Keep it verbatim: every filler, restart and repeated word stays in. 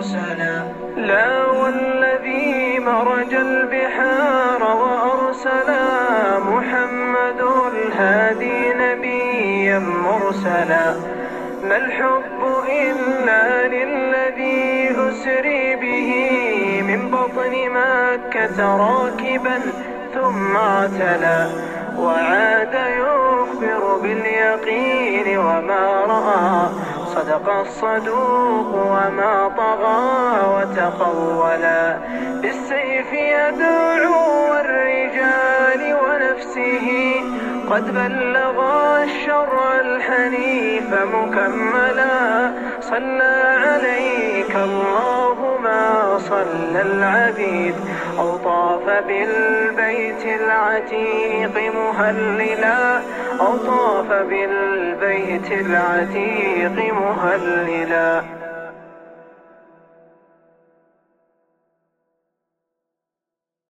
مرسلا. لا والذي مرج البحار وأرسلا محمد الهادي نبيا مرسلا. ما الحب إلا للذي أسري به من بطن مكة راكبا ثم اعتلى، وعاد يخبر باليقين وما رأى، صدق الصدوق وما طغى وتقولا. بالسيف يدعو والرجال ونفسه قد بلغ الشرع الحنيف مكملا. صلى عليك الله ما صلى العبيد، أو طاف بالبيت العتيق مهللا، أو طاف بالبيت العتيق مهللا.